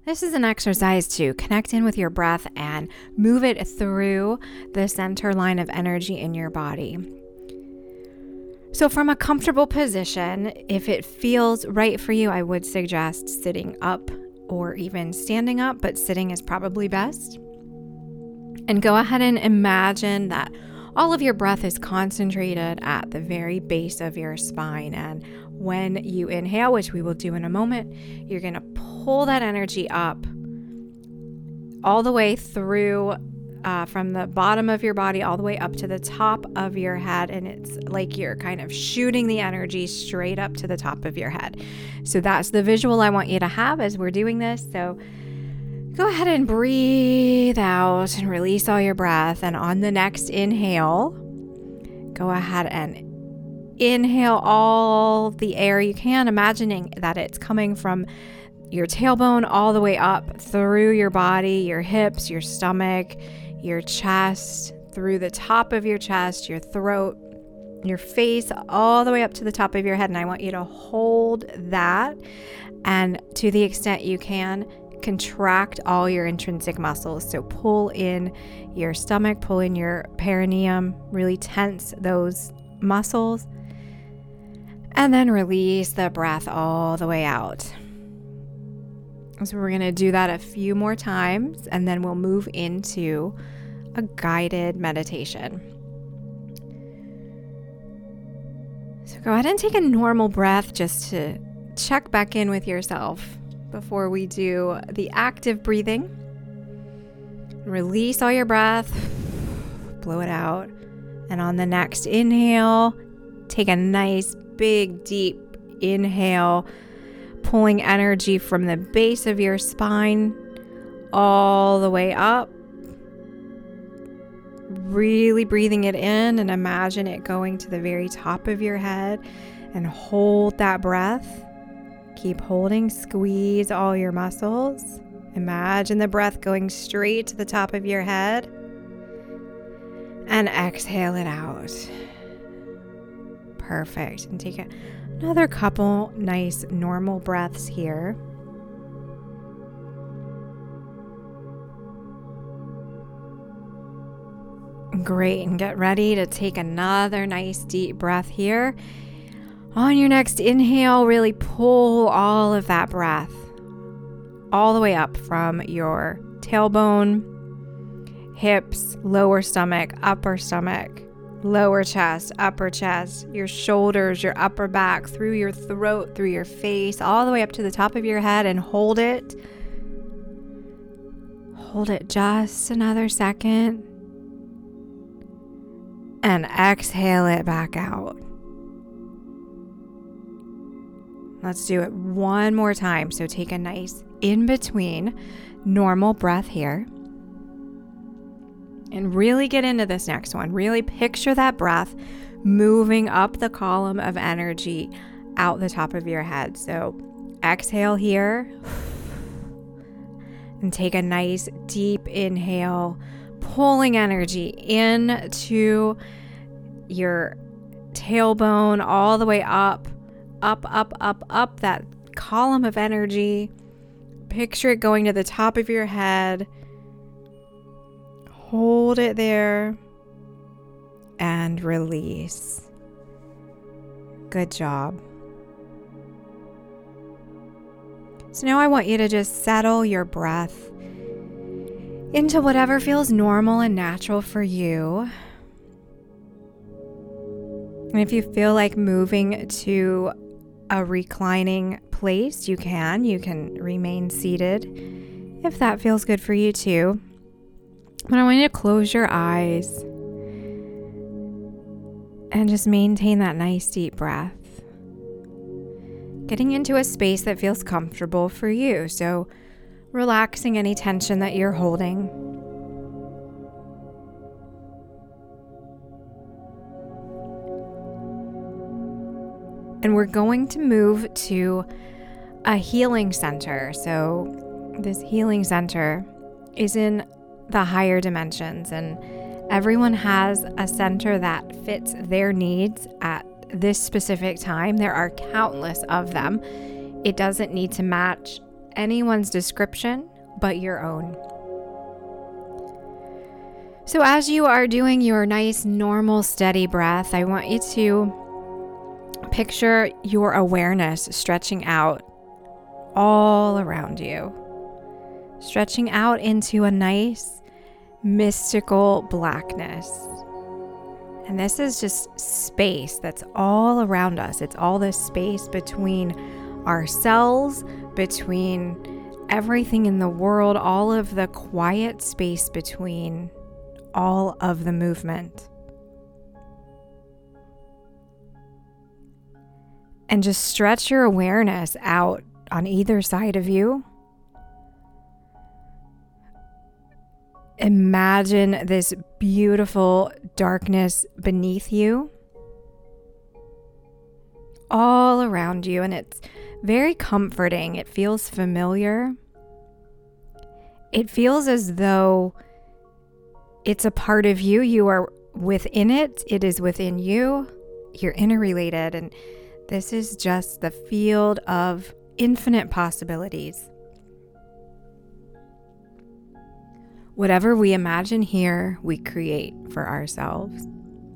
This is an exercise to connect in with your breath and move it through the center line of energy in your body. So from a comfortable position, if it feels right for you, I would suggest sitting up or even standing up, but sitting is probably best. And go ahead and imagine that all of your breath is concentrated at the very base of your spine. And when you inhale, which we will do in a moment, you're going to pull that energy up all the way through from the bottom of your body all the way up to the top of your head. And it's like you're kind of shooting the energy straight up to the top of your head. So that's the visual I want you to have as we're doing this. So go ahead and breathe out and release all your breath. And on the next inhale, go ahead and inhale all the air you can, imagining that it's coming from your tailbone all the way up through your body, your hips, your stomach, your chest, through the top of your chest, your throat, your face, all the way up to the top of your head. And I want you to hold that. And to the extent you can, contract all your intrinsic muscles. So pull in your stomach, pull in your perineum, really tense those muscles. And then release the breath all the way out. So we're going to do that a few more times, and then we'll move into a guided meditation. So go ahead and take a normal breath just to check back in with yourself before we do the active breathing. Release all your breath, blow it out. And on the next inhale, take a nice, big, deep inhale, pulling energy from the base of your spine all the way up. Really breathing it in and imagine it going to the very top of your head, and hold that breath. Keep holding, squeeze all your muscles. Imagine the breath going straight to the top of your head, and exhale it out. Perfect. And take another couple nice normal breaths here. Great. And get ready to take another nice deep breath here. On your next inhale, really pull all of that breath all the way up from your tailbone, hips, lower stomach, lower chest, upper chest, your shoulders, your upper back, through your throat, through your face, all the way up to the top of your head, and hold it. Hold it just another second. And exhale it back out. Let's do it one more time. So take a nice in-between normal breath here. And really get into this next one. Really picture that breath moving up the column of energy out the top of your head. So exhale here. And take a nice deep inhale, pulling energy into your tailbone all the way up that column of energy. Picture it going to the top of your head. Hold it there and release. Good job. So now I want you to just settle your breath into whatever feels normal and natural for you. And if you feel like moving to a reclining place, you can remain seated if that feels good for you too. But I want you to close your eyes and just maintain that nice deep breath. Getting into a space that feels comfortable for you. So relaxing any tension that you're holding. And we're going to move to a healing center. So this healing center is in the higher dimensions, and everyone has a center that fits their needs at this specific time. There are countless of them. It doesn't need to match anyone's description but your own. So as you are doing your nice, normal, steady breath, I want you to picture your awareness stretching out all around you, stretching out into a nice, mystical blackness. And this is just space that's all around us. It's all this space between ourselves, between everything in the world, all of the quiet space between all of the movement. And just stretch your awareness out on either side of you. Imagine this beautiful darkness beneath you, all around you, and it's very comforting. It feels familiar. It feels as though it's a part of you. You are within it. It is within you. You're interrelated, and this is just the field of infinite possibilities. Whatever we imagine here, we create for ourselves.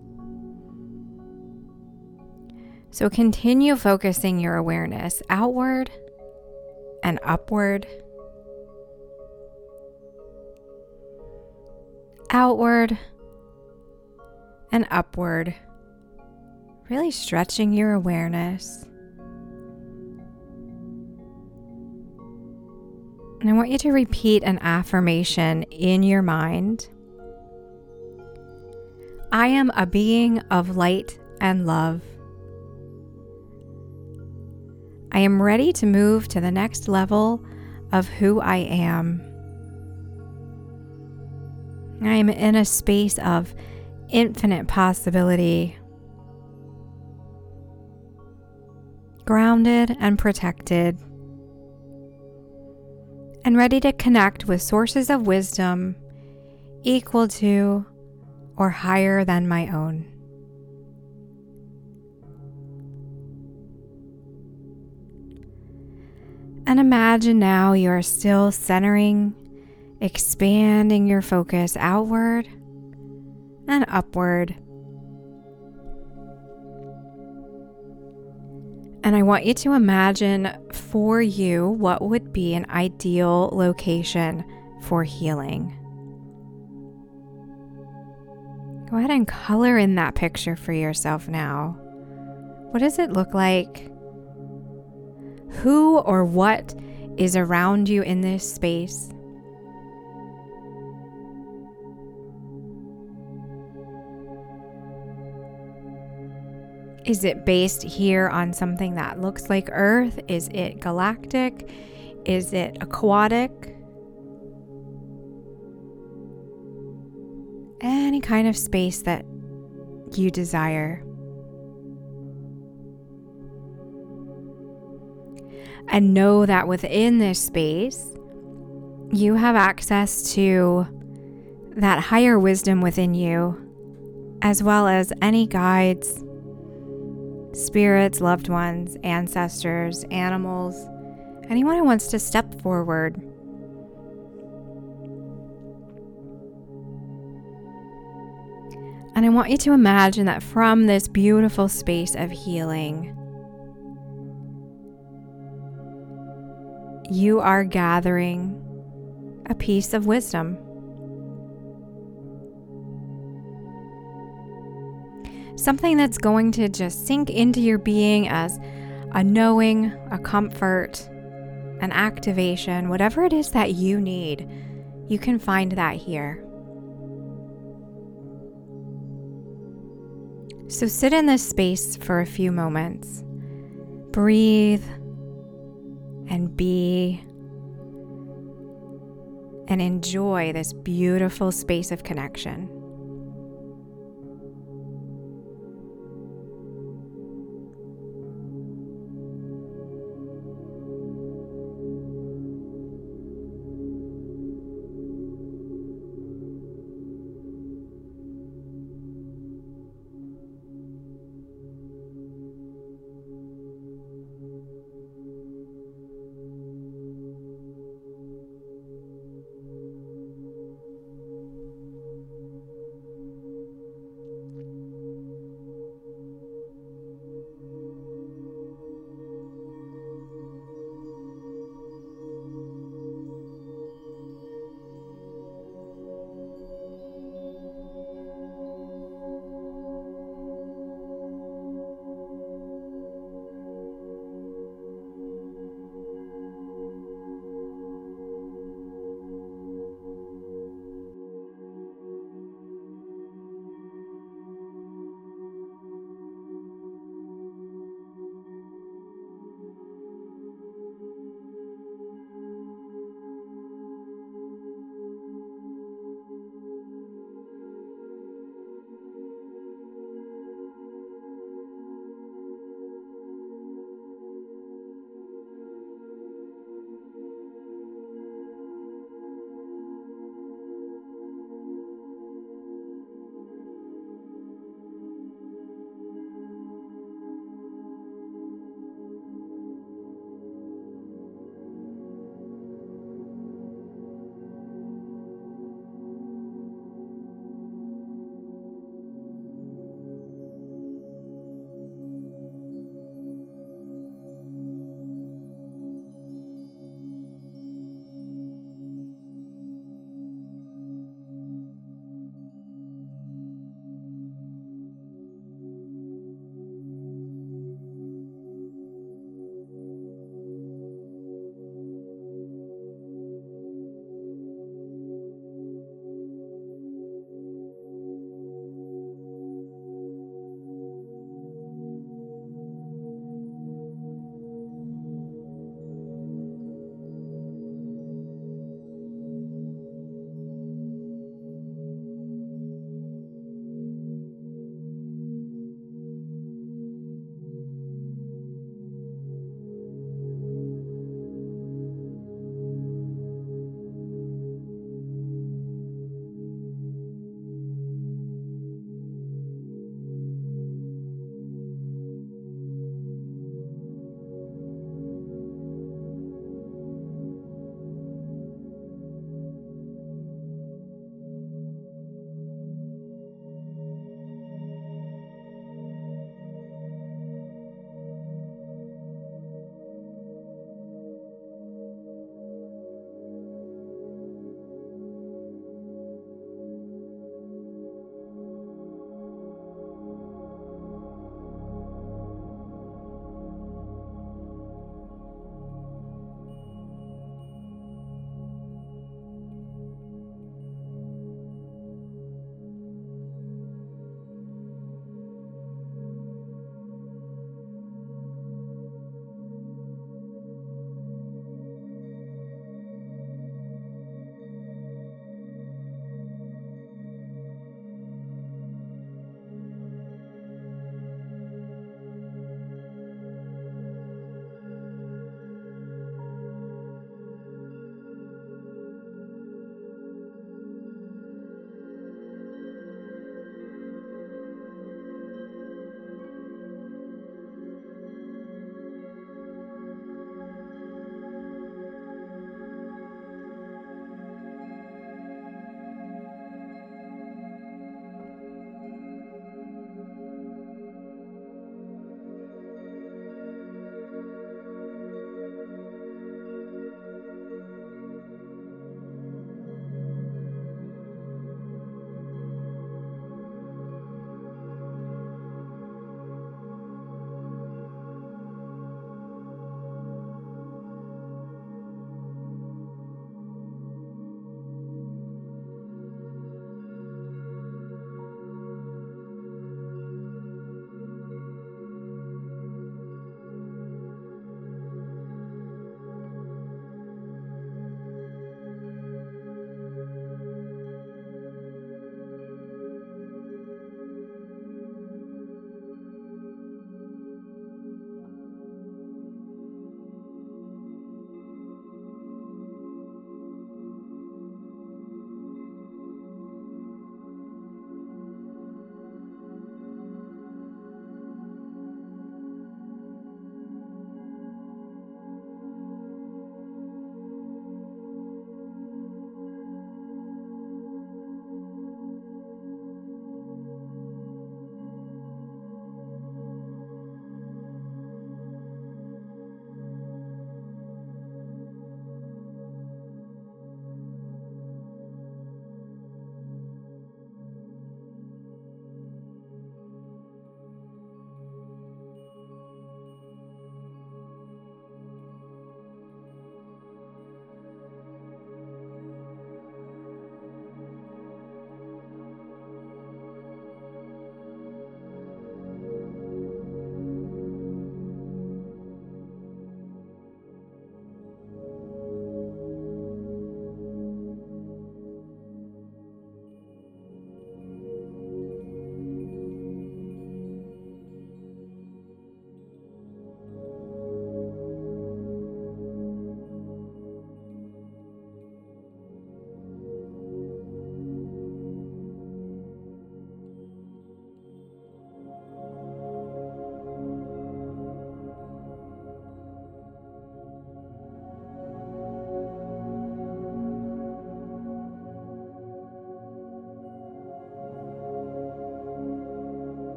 So continue focusing your awareness outward and upward, outward and upward, really stretching your awareness. And I want you to repeat an affirmation in your mind. I am a being of light and love. I am ready to move to the next level of who I am. I am in a space of infinite possibility, grounded and protected, and ready to connect with sources of wisdom equal to or higher than my own. And imagine now you are still centering, expanding your focus outward and upward. And I want you to imagine for you what would be an ideal location for healing. Go ahead and color in that picture for yourself now. What does it look like? Who or what is around you in this space? Is it based here on something that looks like Earth? Is it galactic? Is it aquatic? Any kind of space that you desire. And know that within this space, you have access to that higher wisdom within you, as well as any guides, spirits, loved ones, ancestors, animals, anyone who wants to step forward. And I want you to imagine that from this beautiful space of healing, you are gathering a piece of wisdom. Something that's going to just sink into your being as a knowing, a comfort, an activation, whatever it is that you need, you can find that here. So sit in this space for a few moments. Breathe and be and enjoy this beautiful space of connection.